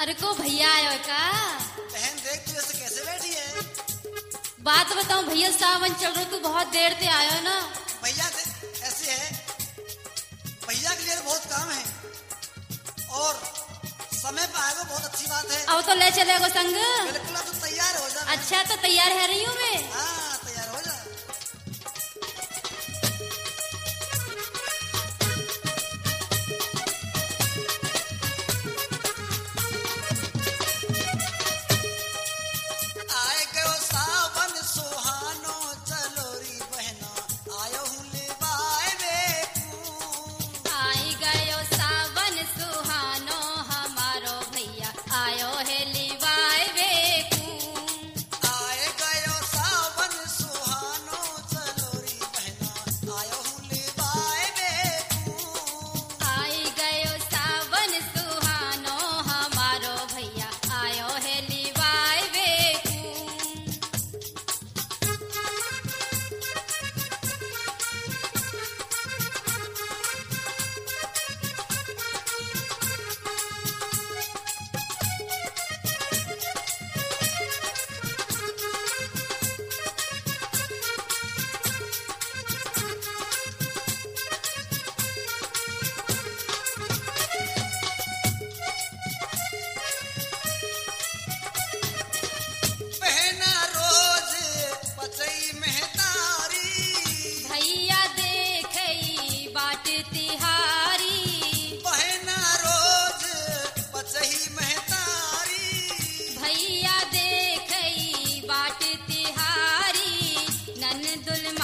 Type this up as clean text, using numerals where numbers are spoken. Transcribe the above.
अरे को भैया आयो का? बहन देख तू ऐसे कैसे बैठी है? बात बताऊं भैया, सावन चल रहा, तू बहुत देर से आयो ना। भैया ऐसे है, भैया के लिए बहुत काम है और समय पे आएगा, बहुत अच्छी बात है। अब तो ले चलेगो संग। बिल्कुल, तू तैयार हो जा। अच्छा तो तैयार है रही हूँ मैं। हाँ, तैयार हो जा। आए गयो सावन सुहानो, चलो री बहना, आयो हूँ लेवाए बेकू। आई गयो सावन सुहानो, हमारो भैया आयो है लिवाए बेकू। आए गयो सावन सुहानो, चलो री बहना, आयो हूँ लेवाए बेकू। आई गयो सावन सुहानो, हमारो भैया आयो है लिवाए बेकू। बहना रोज पचई मेहतारी, भैया देखई बाट तिहारी। बहना रोज पचई मेहतारी। भैया देखई बाट तिहारी, नन दुल